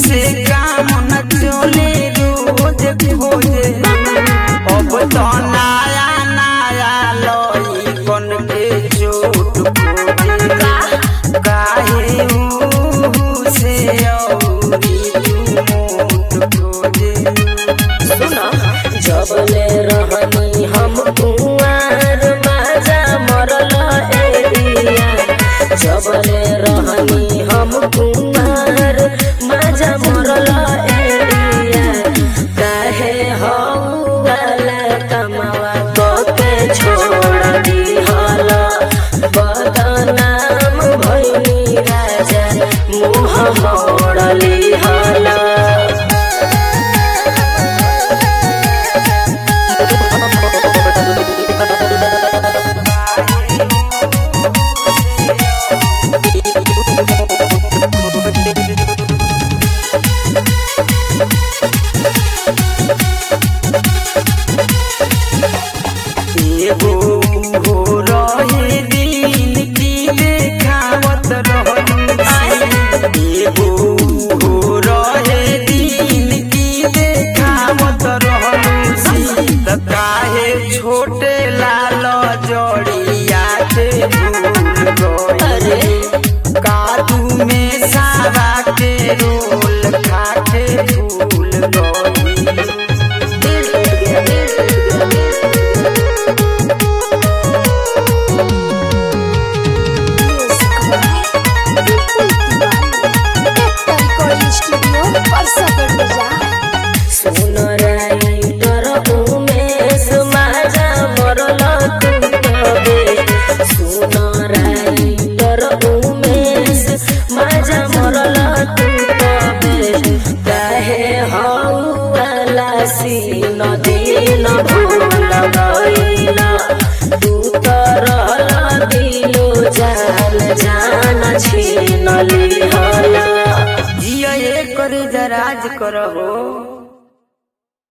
से काम न चले रोज खोजे अब तो नया नया लई कन के चोट खोजे काहे से औरी मोट खोजे। सुना जबले रहनी हम कुंवार माजा मरल एरिया जबले रहनी हम कुंवार माजा मरल एरिया काहे हऊ वाला कमावा के छोड़ दिहल बदनाम भइनी राजा मुँह मोड़ लिहल। एगो हो रहे दिन की देखावत रहलू एगो हो रहे दिन की देखावत रहलू त काहे छोटे लाल जड़िया के भूल गई कादू में सावा के रोल खा के भूल गई। सुन राइटर उमेश माजा मरल तू कबे सुन राइटर उमेश माजा मरल तू कबे काहे हऊ वाला सीन दिन भूल गइल तू तो रहल दिलो जान जान छीन लिहल। जिया कर जराज करहो।